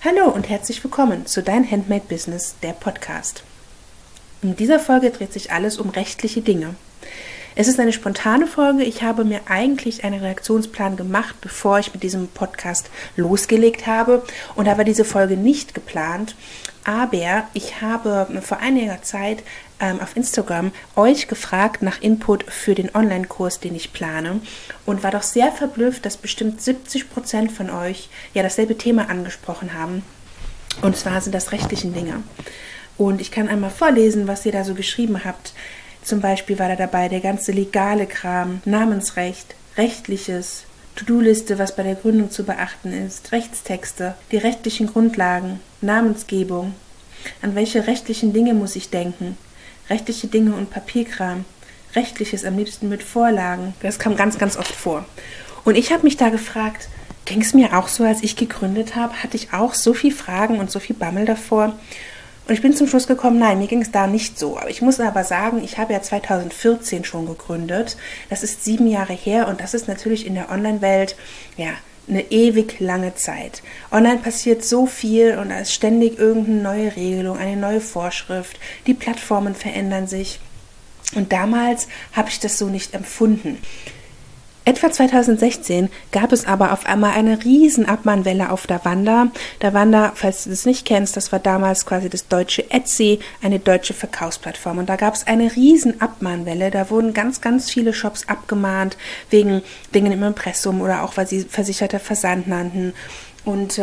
Hallo und herzlich willkommen zu Dein Handmade Business, der Podcast. In dieser Folge dreht sich alles um rechtliche Dinge. Es ist eine spontane Folge. Ich habe mir eigentlich einen Redaktionsplan gemacht, bevor ich mit diesem Podcast losgelegt habe. Und da war diese Folge nicht geplant. Aber ich habe vor einiger Zeit auf Instagram euch gefragt nach Input für den Online-Kurs, den ich plane. Und war doch sehr verblüfft, dass bestimmt 70% von euch ja dasselbe Thema angesprochen haben. Und zwar sind das rechtliche Dinge. Und ich kann einmal vorlesen, was ihr da so geschrieben habt. Zum Beispiel war da dabei der ganze legale Kram, Namensrecht, Rechtliches, To-Do-Liste, was bei der Gründung zu beachten ist, Rechtstexte, die rechtlichen Grundlagen, Namensgebung. An welche rechtlichen Dinge muss ich denken? Rechtliche Dinge und Papierkram. Rechtliches am liebsten mit Vorlagen. Das kam ganz, ganz oft vor. Und ich habe mich da gefragt, ging es mir auch so, als ich gegründet habe? Hatte ich auch so viel Fragen und so viel Bammel davor? Und ich bin zum Schluss gekommen, nein, mir ging es da nicht so. Ich muss aber sagen, ich habe ja 2014 schon gegründet. Das ist 7 Jahre her und das ist natürlich in der Online-Welt, ja, eine ewig lange Zeit. Online passiert so viel und da ist ständig irgendeine neue Regelung, eine neue Vorschrift. Die Plattformen verändern sich. Und damals habe ich das so nicht empfunden. Etwa 2016 gab es aber auf einmal eine riesen Abmahnwelle auf Davanda. Davanda, falls du das nicht kennst, das war damals quasi das deutsche Etsy, eine deutsche Verkaufsplattform. Und da gab es eine riesen Abmahnwelle. Da wurden ganz, ganz viele Shops abgemahnt wegen Dingen im Impressum oder auch, weil sie versicherter Versand nannten. Und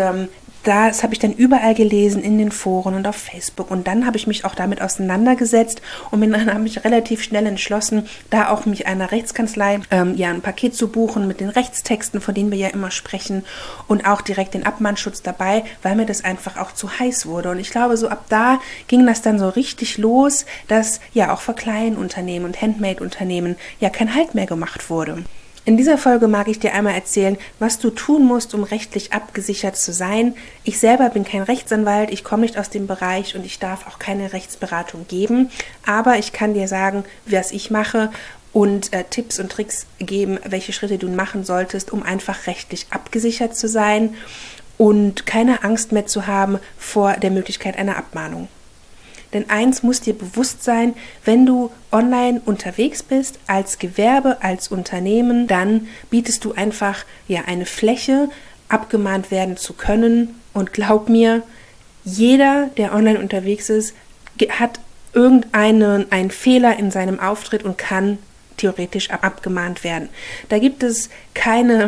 das habe ich dann überall gelesen, in den Foren und auf Facebook. Und dann habe ich mich auch damit auseinandergesetzt und habe mich relativ schnell entschlossen, da auch mich einer Rechtskanzlei ein Paket zu buchen mit den Rechtstexten, von denen wir ja immer sprechen, und auch direkt den Abmahnschutz dabei, weil mir das einfach auch zu heiß wurde. Und ich glaube, so ab da ging das dann so richtig los, dass ja auch für Kleinunternehmen und Handmade-Unternehmen ja kein Halt mehr gemacht wurde. In dieser Folge mag ich dir einmal erzählen, was du tun musst, um rechtlich abgesichert zu sein. Ich selber bin kein Rechtsanwalt, ich komme nicht aus dem Bereich und ich darf auch keine Rechtsberatung geben. Aber ich kann dir sagen, was ich mache und Tipps und Tricks geben, welche Schritte du machen solltest, um einfach rechtlich abgesichert zu sein und keine Angst mehr zu haben vor der Möglichkeit einer Abmahnung. Denn eins muss dir bewusst sein, wenn du online unterwegs bist, als Gewerbe, als Unternehmen, dann bietest du einfach eine Fläche, abgemahnt werden zu können. Und glaub mir, jeder, der online unterwegs ist, hat einen Fehler in seinem Auftritt und kann theoretisch abgemahnt werden. Da gibt es keine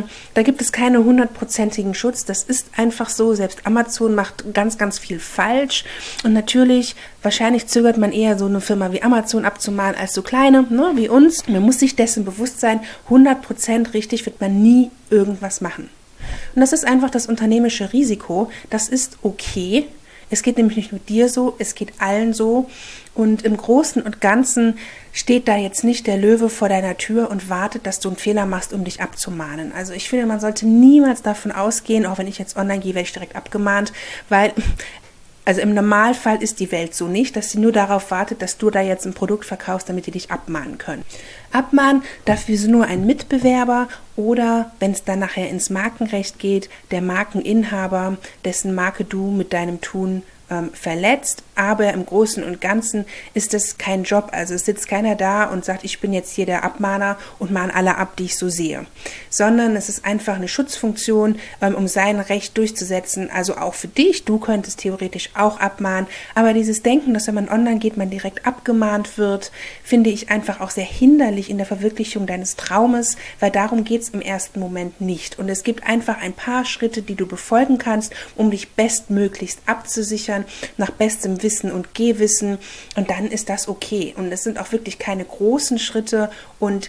100%igen Schutz. Das ist einfach so. Selbst Amazon macht ganz, ganz viel falsch. Und natürlich, wahrscheinlich zögert man eher so eine Firma wie Amazon abzumahnen als so kleine, wie uns. Man muss sich dessen bewusst sein, 100% richtig wird man nie irgendwas machen. Und das ist einfach das unternehmerische Risiko. Das ist okay. Es geht nämlich nicht nur dir so, es geht allen so. Und im Großen und Ganzen steht da jetzt nicht der Löwe vor deiner Tür und wartet, dass du einen Fehler machst, um dich abzumahnen. Also ich finde, man sollte niemals davon ausgehen, auch wenn ich jetzt online gehe, werde ich direkt abgemahnt, weil also im Normalfall ist die Welt so nicht, dass sie nur darauf wartet, dass du da jetzt ein Produkt verkaufst, damit die dich abmahnen können. Abmahnen dafür ist nur ein Mitbewerber oder, wenn es dann nachher ins Markenrecht geht, der Markeninhaber, dessen Marke du mit deinem Tun verletzt, aber im Großen und Ganzen ist es kein Job, also es sitzt keiner da und sagt, ich bin jetzt hier der Abmahner und mahne alle ab, die ich so sehe, sondern es ist einfach eine Schutzfunktion, um sein Recht durchzusetzen, also auch für dich, du könntest theoretisch auch abmahnen, aber dieses Denken, dass wenn man online geht, man direkt abgemahnt wird, finde ich einfach auch sehr hinderlich in der Verwirklichung deines Traumes, weil darum geht es im ersten Moment nicht und es gibt einfach ein paar Schritte, die du befolgen kannst, um dich bestmöglichst abzusichern, nach bestem Wissen und Gehwissen und dann ist das okay. Und es sind auch wirklich keine großen Schritte und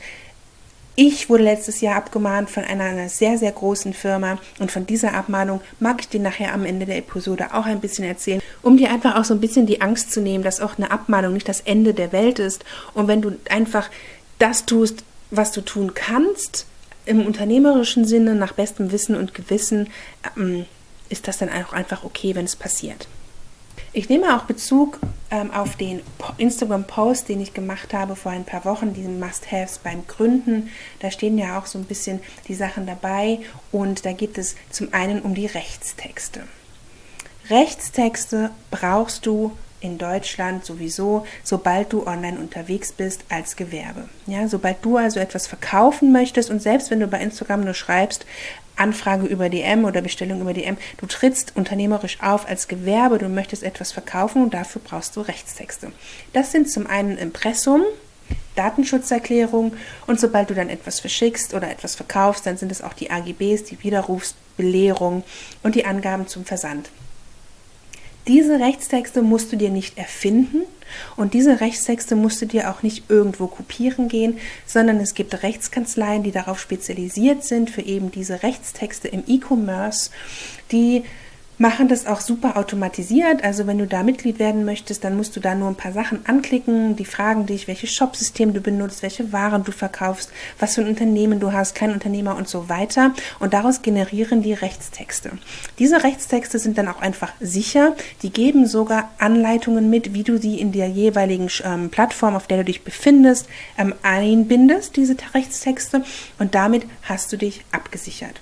ich wurde letztes Jahr abgemahnt von einer sehr, sehr großen Firma und von dieser Abmahnung mag ich dir nachher am Ende der Episode auch ein bisschen erzählen, um dir einfach auch so ein bisschen die Angst zu nehmen, dass auch eine Abmahnung nicht das Ende der Welt ist und wenn du einfach das tust, was du tun kannst, im unternehmerischen Sinne, nach bestem Wissen und Gewissen, ist das dann auch einfach okay, wenn es passiert. Ich nehme auch Bezug auf den Instagram-Post, den ich gemacht habe vor ein paar Wochen, diesen Must-Haves beim Gründen. Da stehen ja auch so ein bisschen die Sachen dabei und da geht es zum einen um die Rechtstexte. Rechtstexte brauchst du in Deutschland sowieso, sobald du online unterwegs bist als Gewerbe. Ja, sobald du also etwas verkaufen möchtest und selbst wenn du bei Instagram nur schreibst, Anfrage über DM oder Bestellung über DM, du trittst unternehmerisch auf als Gewerbe, du möchtest etwas verkaufen und dafür brauchst du Rechtstexte. Das sind zum einen Impressum, Datenschutzerklärung und sobald du dann etwas verschickst oder etwas verkaufst, dann sind es auch die AGBs, die Widerrufsbelehrung und die Angaben zum Versand. Diese Rechtstexte musst du dir nicht erfinden und diese Rechtstexte musst du dir auch nicht irgendwo kopieren gehen, sondern es gibt Rechtskanzleien, die darauf spezialisiert sind für eben diese Rechtstexte im E-Commerce, die machen das auch super automatisiert, also wenn du da Mitglied werden möchtest, dann musst du da nur ein paar Sachen anklicken, die fragen dich, welches Shopsystem du benutzt, welche Waren du verkaufst, was für ein Unternehmen du hast, Kleinunternehmer und so weiter und daraus generieren die Rechtstexte. Diese Rechtstexte sind dann auch einfach sicher, die geben sogar Anleitungen mit, wie du sie in der jeweiligen Plattform, auf der du dich befindest, einbindest, diese Rechtstexte und damit hast du dich abgesichert.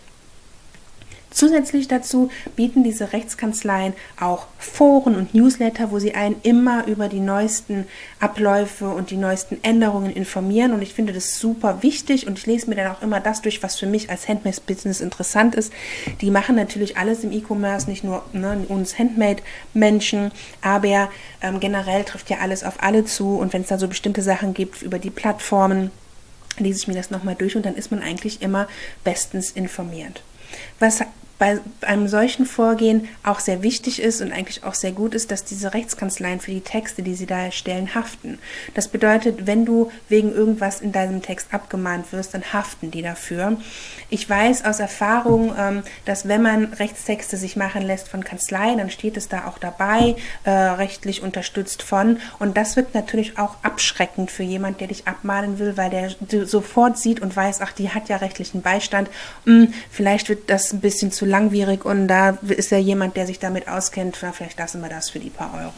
Zusätzlich dazu bieten diese Rechtskanzleien auch Foren und Newsletter, wo sie einen immer über die neuesten Abläufe und die neuesten Änderungen informieren und ich finde das super wichtig und ich lese mir dann auch immer das durch, was für mich als Handmade-Business interessant ist. Die machen natürlich alles im E-Commerce, nicht nur uns Handmade-Menschen, aber generell trifft ja alles auf alle zu und wenn es da so bestimmte Sachen gibt über die Plattformen, lese ich mir das nochmal durch und dann ist man eigentlich immer bestens informiert. Was bei einem solchen Vorgehen auch sehr wichtig ist und eigentlich auch sehr gut ist, dass diese Rechtskanzleien für die Texte, die sie da erstellen, haften. Das bedeutet, wenn du wegen irgendwas in deinem Text abgemahnt wirst, dann haften die dafür. Ich weiß aus Erfahrung, dass wenn man Rechtstexte sich machen lässt von Kanzleien, dann steht es da auch dabei, rechtlich unterstützt von und das wird natürlich auch abschreckend für jemand, der dich abmahnen will, weil der sofort sieht und weiß, ach, die hat ja rechtlichen Beistand, vielleicht wird das ein bisschen zu langwierig und da ist ja jemand, der sich damit auskennt, vielleicht lassen wir das für die paar Euro.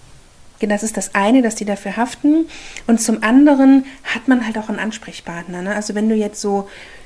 Das ist das eine, dass die dafür haften und zum anderen hat man halt auch einen Ansprechpartner. Ne? Also wenn du jetzt so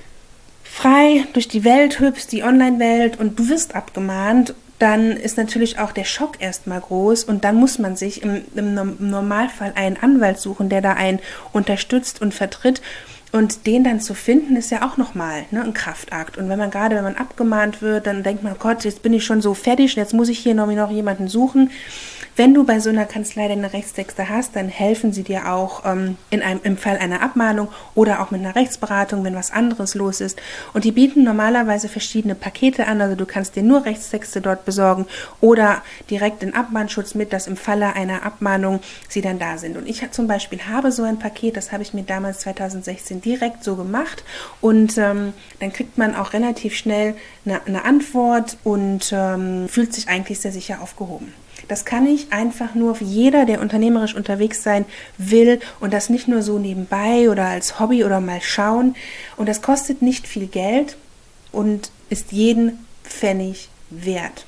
frei durch die Welt hüpfst, die Online-Welt und du wirst abgemahnt, dann ist natürlich auch der Schock erstmal groß und dann muss man sich im Normalfall einen Anwalt suchen, der da einen unterstützt und vertritt. Und den dann zu finden, ist ja auch nochmal ein Kraftakt. Und wenn man abgemahnt wird, dann denkt man, Gott, jetzt bin ich schon so fertig, jetzt muss ich hier noch jemanden suchen. Wenn du bei so einer Kanzlei deine Rechtstexte hast, dann helfen sie dir auch im Fall einer Abmahnung oder auch mit einer Rechtsberatung, wenn was anderes los ist. Und die bieten normalerweise verschiedene Pakete an, also du kannst dir nur Rechtstexte dort besorgen oder direkt den Abmahnschutz mit, dass im Falle einer Abmahnung sie dann da sind. Und ich zum Beispiel habe so ein Paket, das habe ich mir damals 2016 direkt so gemacht und dann kriegt man auch relativ schnell eine Antwort und fühlt sich eigentlich sehr sicher aufgehoben. Das kann ich einfach nur für jeder, der unternehmerisch unterwegs sein will und das nicht nur so nebenbei oder als Hobby oder mal schauen. Und das kostet nicht viel Geld und ist jeden Pfennig wert.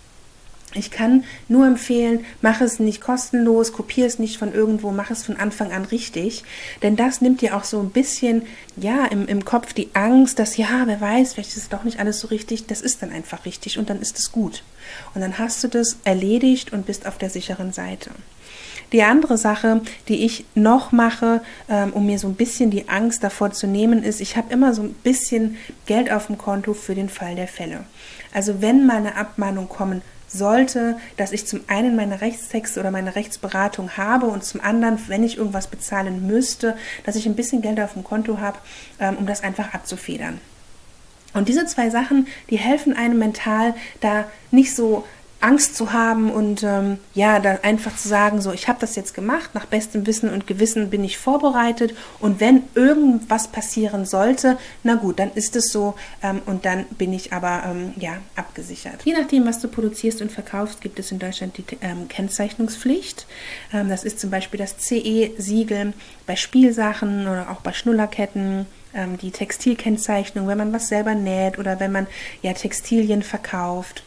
Ich kann nur empfehlen, mach es nicht kostenlos, kopier es nicht von irgendwo, mach es von Anfang an richtig, denn das nimmt dir auch so ein bisschen, im Kopf die Angst, dass, wer weiß, vielleicht ist es doch nicht alles so richtig, das ist dann einfach richtig und dann ist es gut. Und dann hast du das erledigt und bist auf der sicheren Seite. Die andere Sache, die ich noch mache, um mir so ein bisschen die Angst davor zu nehmen, ist, ich habe immer so ein bisschen Geld auf dem Konto für den Fall der Fälle. Also wenn mal eine Abmahnung kommen sollte, dass ich zum einen meine Rechtstexte oder meine Rechtsberatung habe und zum anderen, wenn ich irgendwas bezahlen müsste, dass ich ein bisschen Geld auf dem Konto habe, um das einfach abzufedern. Und diese zwei Sachen, die helfen einem mental, da nicht so Angst zu haben und da einfach zu sagen, so, ich habe das jetzt gemacht, nach bestem Wissen und Gewissen bin ich vorbereitet und wenn irgendwas passieren sollte, na gut, dann ist es so und dann bin ich aber abgesichert. Je nachdem, was du produzierst und verkaufst, gibt es in Deutschland die Kennzeichnungspflicht. Das ist zum Beispiel das CE-Siegel bei Spielsachen oder auch bei Schnullerketten, die Textilkennzeichnung, wenn man was selber näht oder wenn man Textilien verkauft.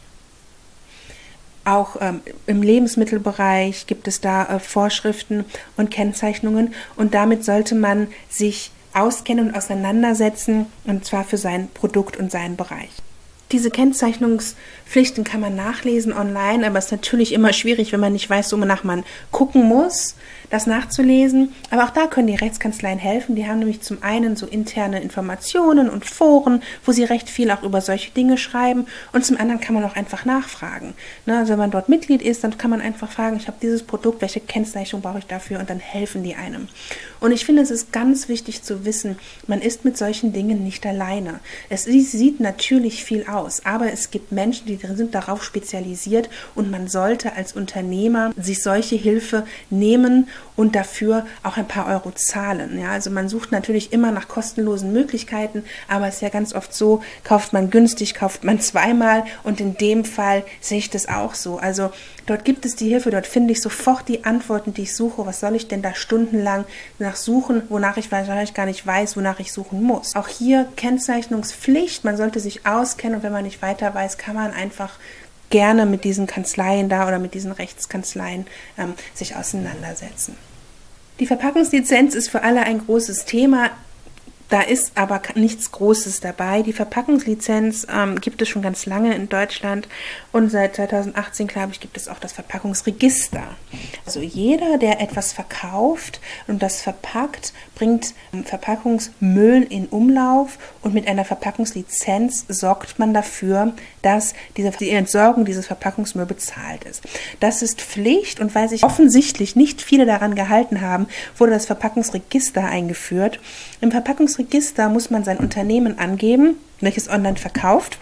Auch im Lebensmittelbereich gibt es da Vorschriften und Kennzeichnungen und damit sollte man sich auskennen und auseinandersetzen und zwar für sein Produkt und seinen Bereich. Diese Kennzeichnungspflichten kann man nachlesen online, aber es ist natürlich immer schwierig, wenn man nicht weiß, wonach man gucken muss, das nachzulesen. Aber auch da können die Rechtskanzleien helfen. Die haben nämlich zum einen so interne Informationen und Foren, wo sie recht viel auch über solche Dinge schreiben. Und zum anderen kann man auch einfach nachfragen. Also wenn man dort Mitglied ist, dann kann man einfach fragen, ich habe dieses Produkt, welche Kennzeichnung brauche ich dafür? Und dann helfen die einem. Und ich finde, es ist ganz wichtig zu wissen, man ist mit solchen Dingen nicht alleine. Es sieht natürlich viel aus, aber es gibt Menschen, die sind darauf spezialisiert und man sollte als Unternehmer sich solche Hilfe nehmen und dafür auch ein paar Euro zahlen. Ja, also man sucht natürlich immer nach kostenlosen Möglichkeiten, aber es ist ja ganz oft so, kauft man günstig, kauft man zweimal und in dem Fall sehe ich das auch so. Also dort gibt es die Hilfe, dort finde ich sofort die Antworten, die ich suche. Was soll ich denn da stundenlang nach suchen, wonach ich wahrscheinlich gar nicht weiß, wonach ich suchen muss. Auch hier Kennzeichnungspflicht, man sollte sich auskennen und wenn man nicht weiter weiß, kann man einfach gerne mit diesen Kanzleien da oder mit diesen Rechtskanzleien sich auseinandersetzen. Die Verpackungslizenz ist für alle ein großes Thema. Da ist aber nichts Großes dabei. Die Verpackungslizenz gibt es schon ganz lange in Deutschland und seit 2018, glaube ich, gibt es auch das Verpackungsregister. Also jeder, der etwas verkauft und das verpackt, bringt Verpackungsmüll in Umlauf und mit einer Verpackungslizenz sorgt man dafür, dass die Entsorgung dieses Verpackungsmüll bezahlt ist. Das ist Pflicht und weil sich offensichtlich nicht viele daran gehalten haben, wurde das Verpackungsregister eingeführt. Im Verpackungsregister muss man sein Unternehmen angeben, welches online verkauft.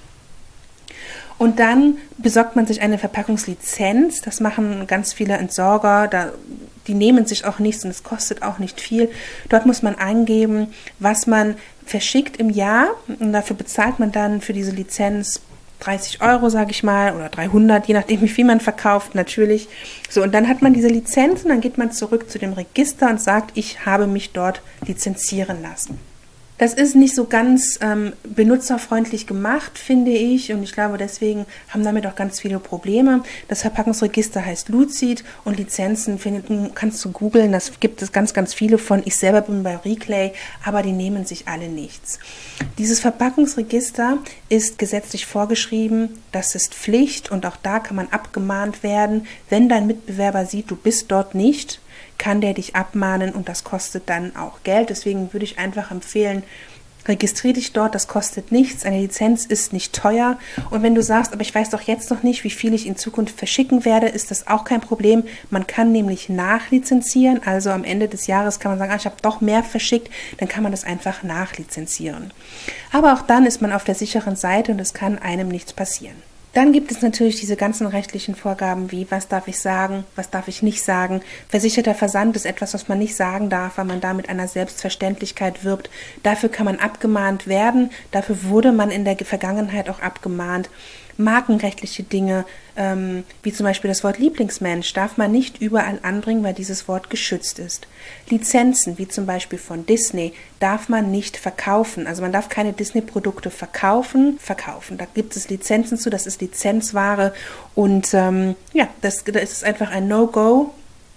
Und dann besorgt man sich eine Verpackungslizenz. Das machen ganz viele Entsorger. Die nehmen sich auch nichts und es kostet auch nicht viel. Dort muss man angeben, was man verschickt im Jahr. Und dafür bezahlt man dann für diese Lizenz 30 Euro, sage ich mal, oder 300, je nachdem, wie viel man verkauft, natürlich. So, und dann hat man diese Lizenz und dann geht man zurück zu dem Register und sagt, ich habe mich dort lizenzieren lassen. Das ist nicht so ganz benutzerfreundlich gemacht, finde ich, und ich glaube, deswegen haben damit auch ganz viele Probleme. Das Verpackungsregister heißt Lucid und Lizenzen kannst du googeln, das gibt es ganz, ganz viele von. Ich selber bin bei Reclay, aber die nehmen sich alle nichts. Dieses Verpackungsregister ist gesetzlich vorgeschrieben, das ist Pflicht und auch da kann man abgemahnt werden. Wenn dein Mitbewerber sieht, du bist dort nicht, kann der dich abmahnen und das kostet dann auch Geld. Deswegen würde ich einfach empfehlen, registriere dich dort, das kostet nichts, eine Lizenz ist nicht teuer und wenn du sagst, aber ich weiß doch jetzt noch nicht, wie viel ich in Zukunft verschicken werde, ist das auch kein Problem. Man kann nämlich nachlizenzieren, also am Ende des Jahres kann man sagen, ich habe doch mehr verschickt, dann kann man das einfach nachlizenzieren. Aber auch dann ist man auf der sicheren Seite und es kann einem nichts passieren. Dann gibt es natürlich diese ganzen rechtlichen Vorgaben wie, was darf ich sagen, was darf ich nicht sagen. Versicherter Versand ist etwas, was man nicht sagen darf, weil man da mit einer Selbstverständlichkeit wirbt. Dafür kann man abgemahnt werden, dafür wurde man in der Vergangenheit auch abgemahnt. Markenrechtliche Dinge, wie zum Beispiel das Wort Lieblingsmensch, darf man nicht überall anbringen, weil dieses Wort geschützt ist. Lizenzen, wie zum Beispiel von Disney, darf man nicht verkaufen. Also man darf keine Disney-Produkte verkaufen. Da gibt es Lizenzen zu, das ist Lizenzware und das ist einfach ein No-Go.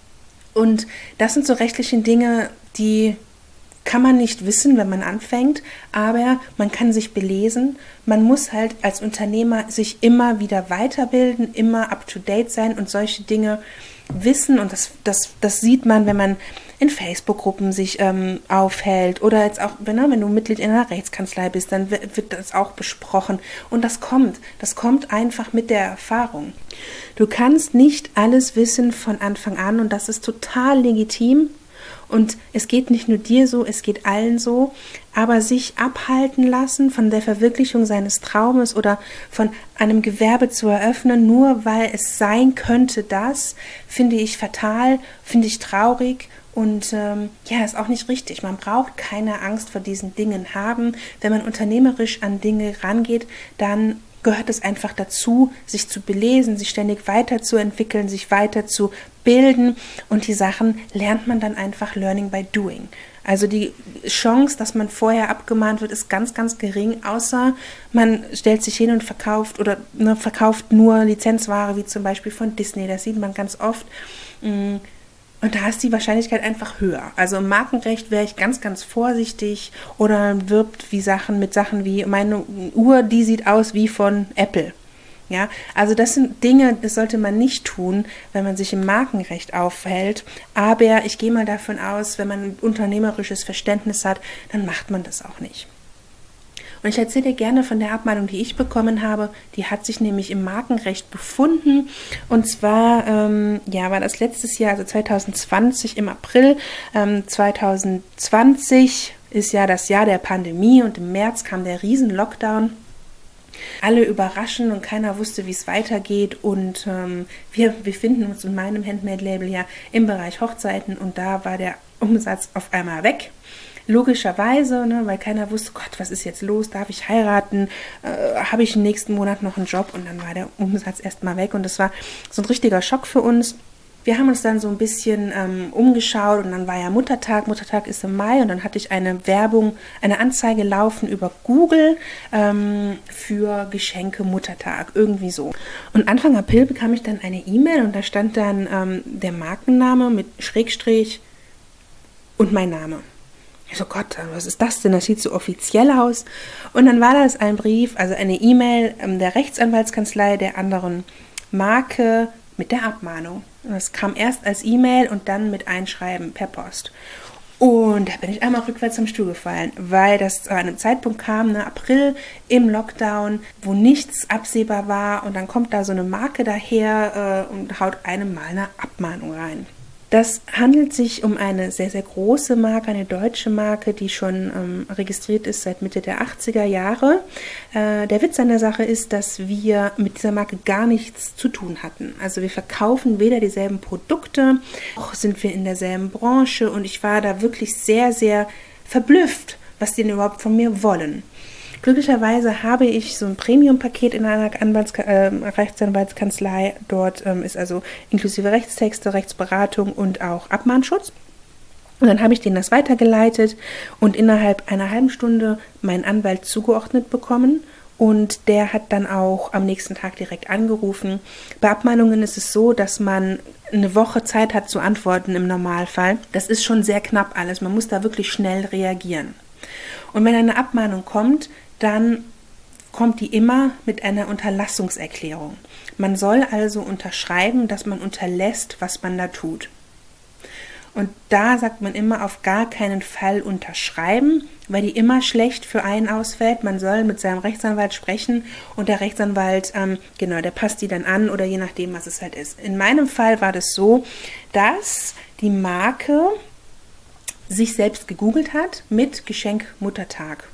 Und das sind so rechtliche Dinge, die kann man nicht wissen, wenn man anfängt, aber man kann sich belesen. Man muss halt als Unternehmer sich immer wieder weiterbilden, immer up-to-date sein und solche Dinge wissen. Und das sieht man, wenn man in Facebook-Gruppen sich aufhält oder jetzt auch, wenn du Mitglied in einer Rechtskanzlei bist, dann wird das auch besprochen. Und das kommt einfach mit der Erfahrung. Du kannst nicht alles wissen von Anfang an und das ist total legitim. Und es geht nicht nur dir so, es geht allen so, aber sich abhalten lassen von der Verwirklichung seines Traumes oder von einem Gewerbe zu eröffnen, nur weil es sein könnte, das finde ich fatal, finde ich traurig und ist auch nicht richtig. Man braucht keine Angst vor diesen Dingen haben. Wenn man unternehmerisch an Dinge rangeht, dann gehört es einfach dazu, sich zu belesen, sich ständig weiterzuentwickeln, sich weiterzubilden und die Sachen lernt man dann einfach learning by doing. Also die Chance, dass man vorher abgemahnt wird, ist ganz, ganz gering, außer man stellt sich hin und verkauft verkauft nur Lizenzware, wie zum Beispiel von Disney. Das sieht man ganz oft. Und da ist die Wahrscheinlichkeit einfach höher. Also im Markenrecht wäre ich ganz, ganz vorsichtig oder wirbt mit Sachen wie, meine Uhr, die sieht aus wie von Apple. Ja, also das sind Dinge, das sollte man nicht tun, wenn man sich im Markenrecht aufhält. Aber ich gehe mal davon aus, wenn man ein unternehmerisches Verständnis hat, dann macht man das auch nicht. Und ich erzähle dir gerne von der Abmahnung, die ich bekommen habe. Die hat sich nämlich im Markenrecht befunden. Und zwar war das letztes Jahr, also 2020 im April. 2020 ist ja das Jahr der Pandemie und im März kam der Riesen-Lockdown. Alle überraschen und keiner wusste, wie es weitergeht. Und wir befinden uns in meinem Handmade-Label ja im Bereich Hochzeiten und da war der Umsatz auf einmal weg. Logischerweise, weil keiner wusste, Gott, was ist jetzt los, darf ich heiraten, habe ich im nächsten Monat noch einen Job, und dann war der Umsatz erstmal weg und das war so ein richtiger Schock für uns. Wir haben uns dann so ein bisschen umgeschaut und dann war ja Muttertag ist im Mai und dann hatte ich eine Anzeige laufen über Google für Geschenke Muttertag, irgendwie so. Und Anfang April bekam ich dann eine E-Mail und da stand dann der Markenname mit Schrägstrich und mein Name. Ich so, Gott, was ist das denn? Das sieht so offiziell aus. Und dann war das ein Brief, also eine E-Mail der Rechtsanwaltskanzlei der anderen Marke mit der Abmahnung. Und das kam erst als E-Mail und dann mit Einschreiben per Post. Und da bin ich einmal rückwärts am Stuhl gefallen, weil das zu einem Zeitpunkt kam, April im Lockdown, wo nichts absehbar war. Und dann kommt da so eine Marke daher und haut einem mal eine Abmahnung rein. Das handelt sich um eine sehr, sehr große Marke, eine deutsche Marke, die schon registriert ist seit Mitte der 80er Jahre. Der Witz an der Sache ist, dass wir mit dieser Marke gar nichts zu tun hatten. Also wir verkaufen weder dieselben Produkte, noch sind wir in derselben Branche und ich war da wirklich sehr, sehr verblüfft, was die denn überhaupt von mir wollen. Glücklicherweise habe ich so ein Premium-Paket in einer Rechtsanwaltskanzlei. Dort ist also inklusive Rechtstexte, Rechtsberatung und auch Abmahnschutz. Und dann habe ich denen das weitergeleitet und innerhalb einer halben Stunde meinen Anwalt zugeordnet bekommen. Und der hat dann auch am nächsten Tag direkt angerufen. Bei Abmahnungen ist es so, dass man eine Woche Zeit hat zu antworten im Normalfall. Das ist schon sehr knapp alles. Man muss da wirklich schnell reagieren. Und wenn eine Abmahnung kommt, dann kommt die immer mit einer Unterlassungserklärung. Man soll also unterschreiben, dass man unterlässt, was man da tut. Und da sagt man immer auf gar keinen Fall unterschreiben, weil die immer schlecht für einen ausfällt. Man soll mit seinem Rechtsanwalt sprechen und der Rechtsanwalt, der passt die dann an oder je nachdem, was es halt ist. In meinem Fall war das so, dass die Marke sich selbst gegoogelt hat mit Geschenk Muttertag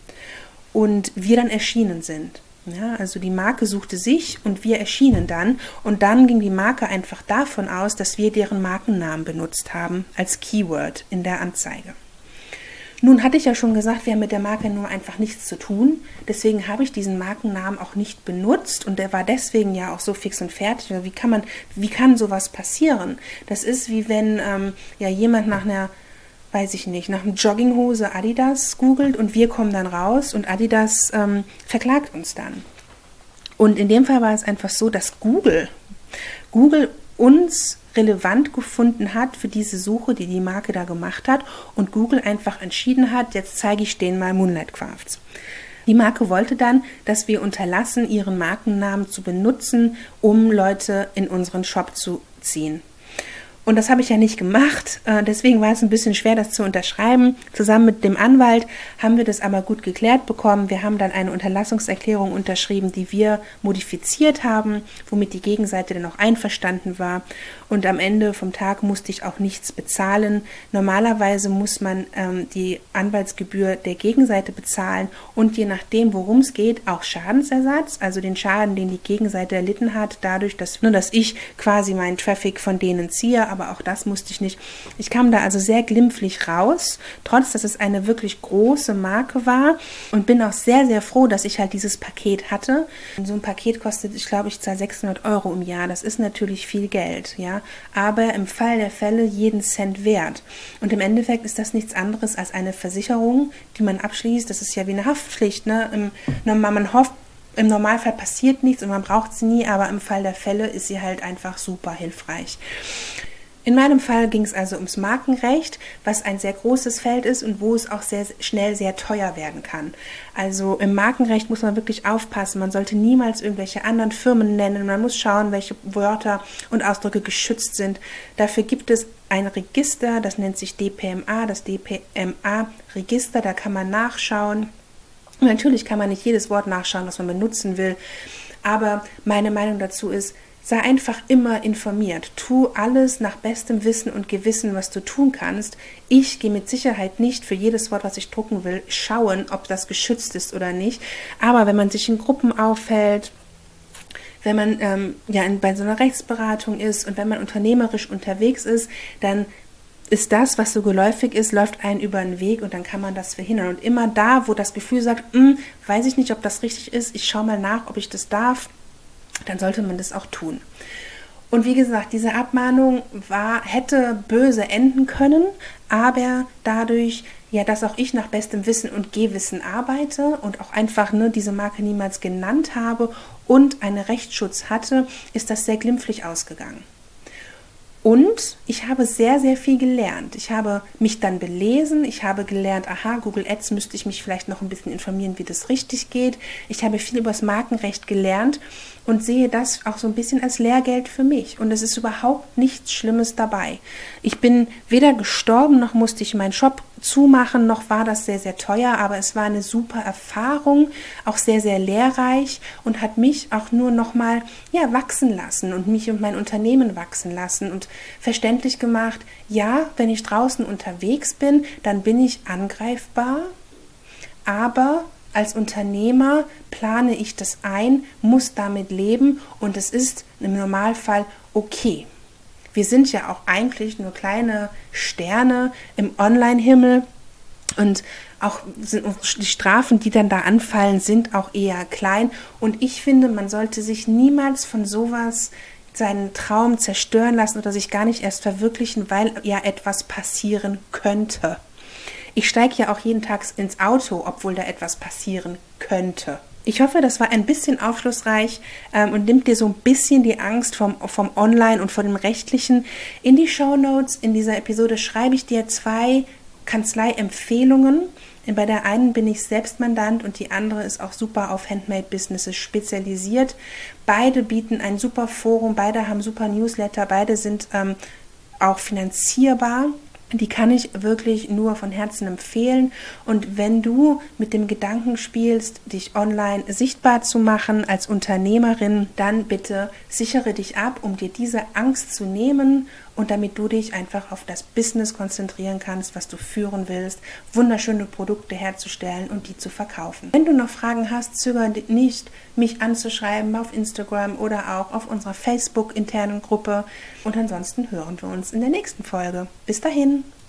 und wir dann erschienen sind. Ja, also die Marke suchte sich und wir erschienen dann und dann ging die Marke einfach davon aus, dass wir deren Markennamen benutzt haben als Keyword in der Anzeige. Nun hatte ich ja schon gesagt, wir haben mit der Marke nur einfach nichts zu tun, deswegen habe ich diesen Markennamen auch nicht benutzt und der war deswegen ja auch so fix und fertig. Also wie kann sowas passieren? Das ist wie wenn jemand nach einer nach einer Jogginghose Adidas googelt und wir kommen dann raus und Adidas verklagt uns dann. Und in dem Fall war es einfach so, dass Google uns relevant gefunden hat für diese Suche, die die Marke da gemacht hat und Google einfach entschieden hat, jetzt zeige ich denen mal Moonlight Crafts. Die Marke wollte dann, dass wir unterlassen, ihren Markennamen zu benutzen, um Leute in unseren Shop zu ziehen. Und das habe ich ja nicht gemacht, deswegen war es ein bisschen schwer, das zu unterschreiben. Zusammen mit dem Anwalt haben wir das aber gut geklärt bekommen. Wir haben dann eine Unterlassungserklärung unterschrieben, die wir modifiziert haben, womit die Gegenseite dann auch einverstanden war. Und am Ende vom Tag musste ich auch nichts bezahlen. Normalerweise muss man die Anwaltsgebühr der Gegenseite bezahlen und je nachdem, worum es geht, auch Schadensersatz, also den Schaden, den die Gegenseite erlitten hat, dadurch, dass ich quasi meinen Traffic von denen ziehe, aber auch das musste ich nicht. Ich kam da also sehr glimpflich raus, trotz dass es eine wirklich große Marke war und bin auch sehr, sehr froh, dass ich halt dieses Paket hatte. So ein Paket kostet, ich glaube, ich zahle 600 € im Jahr. Das ist natürlich viel Geld, ja, aber im Fall der Fälle jeden Cent wert. Und im Endeffekt ist das nichts anderes als eine Versicherung, die man abschließt. Das ist ja wie eine Haftpflicht, ne? Man hofft, im Normalfall passiert nichts und man braucht sie nie, aber im Fall der Fälle ist sie halt einfach super hilfreich. In meinem Fall ging es also ums Markenrecht, was ein sehr großes Feld ist und wo es auch sehr schnell sehr teuer werden kann. Also im Markenrecht muss man wirklich aufpassen. Man sollte niemals irgendwelche anderen Firmen nennen. Man muss schauen, welche Wörter und Ausdrücke geschützt sind. Dafür gibt es ein Register, das nennt sich DPMA, das DPMA-Register. Da kann man nachschauen. Und natürlich kann man nicht jedes Wort nachschauen, was man benutzen will. Aber meine Meinung dazu ist, sei einfach immer informiert. Tu alles nach bestem Wissen und Gewissen, was du tun kannst. Ich gehe mit Sicherheit nicht für jedes Wort, was ich drucken will, schauen, ob das geschützt ist oder nicht. Aber wenn man sich in Gruppen aufhält, wenn man bei so einer Rechtsberatung ist und wenn man unternehmerisch unterwegs ist, dann ist das, was so geläufig ist, läuft einen über den Weg und dann kann man das verhindern. Und immer da, wo das Gefühl sagt, weiß ich nicht, ob das richtig ist, ich schaue mal nach, ob ich das darf, dann sollte man das auch tun. Und wie gesagt, diese Abmahnung hätte böse enden können, aber dadurch, dass auch ich nach bestem Wissen und Gehwissen arbeite und auch einfach diese Marke niemals genannt habe und einen Rechtsschutz hatte, ist das sehr glimpflich ausgegangen. Und ich habe sehr, sehr viel gelernt. Ich habe mich dann belesen, ich habe gelernt, Google Ads müsste ich mich vielleicht noch ein bisschen informieren, wie das richtig geht. Ich habe viel über das Markenrecht gelernt und sehe das auch so ein bisschen als Lehrgeld für mich. Und es ist überhaupt nichts Schlimmes dabei. Ich bin weder gestorben, noch musste ich meinen Shop zumachen, noch war das sehr, sehr teuer, aber es war eine super Erfahrung, auch sehr, sehr lehrreich und hat mich auch nur nochmal wachsen lassen und mich und mein Unternehmen wachsen lassen und verständlich gemacht, wenn ich draußen unterwegs bin, dann bin ich angreifbar, aber als Unternehmer plane ich das ein, muss damit leben und es ist im Normalfall okay. Wir sind ja auch eigentlich nur kleine Sterne im Online-Himmel und auch die Strafen, die dann da anfallen, sind auch eher klein. Und ich finde, man sollte sich niemals von sowas seinen Traum zerstören lassen oder sich gar nicht erst verwirklichen, weil etwas passieren könnte. Ich steige ja auch jeden Tag ins Auto, obwohl da etwas passieren könnte. Ich hoffe, das war ein bisschen aufschlussreich und nimmt dir so ein bisschen die Angst vom Online und von dem Rechtlichen. In die Shownotes in dieser Episode schreibe ich dir 2 Kanzlei-Empfehlungen. Bei der einen bin ich Selbstmandant und die andere ist auch super auf Handmade-Businesses spezialisiert. Beide bieten ein super Forum, beide haben super Newsletter, beide sind auch finanzierbar. Die kann ich wirklich nur von Herzen empfehlen. Und wenn du mit dem Gedanken spielst, dich online sichtbar zu machen als Unternehmerin, dann bitte sichere dich ab, um dir diese Angst zu nehmen und damit du dich einfach auf das Business konzentrieren kannst, was du führen willst, wunderschöne Produkte herzustellen und die zu verkaufen. Wenn du noch Fragen hast, zögere nicht, mich anzuschreiben auf Instagram oder auch auf unserer Facebook-internen Gruppe. Und ansonsten hören wir uns in der nächsten Folge. Bis dahin!